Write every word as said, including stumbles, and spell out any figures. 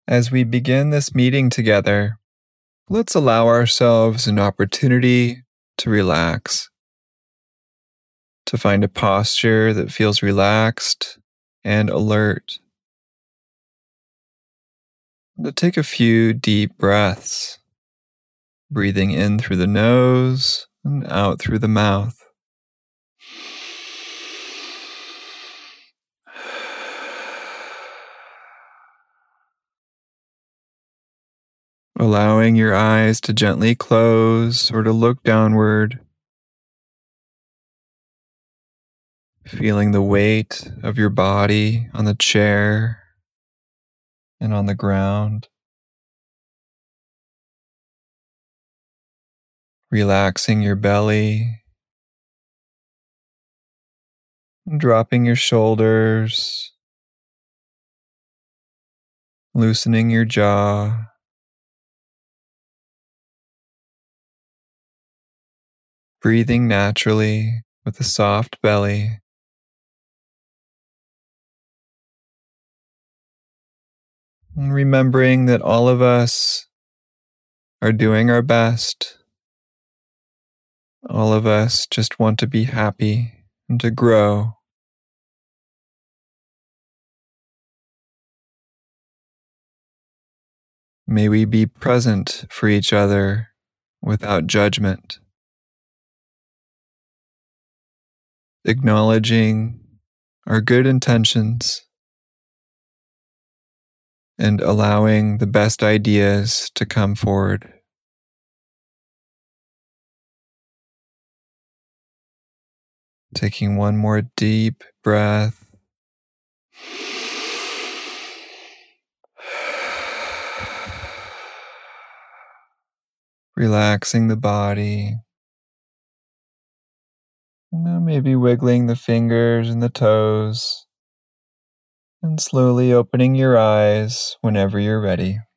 As we begin this meeting together, let's allow ourselves an opportunity to relax, to find a posture that feels relaxed and alert, to take a few deep breaths, breathing in through the nose and out through the mouth. Allowing your eyes to gently close or to look downward, feeling the weight of your body on the chair and on the ground. Relaxing your belly, dropping your shoulders, loosening your jaw. Breathing naturally with a soft belly. And remembering that all of us are doing our best. All of us just want to be happy and to grow. May we be present for each other without judgment, acknowledging our good intentions and allowing the best ideas to come forward. Taking one more deep breath. Relaxing the body. Now maybe wiggling the fingers and the toes. And slowly opening your eyes whenever you're ready.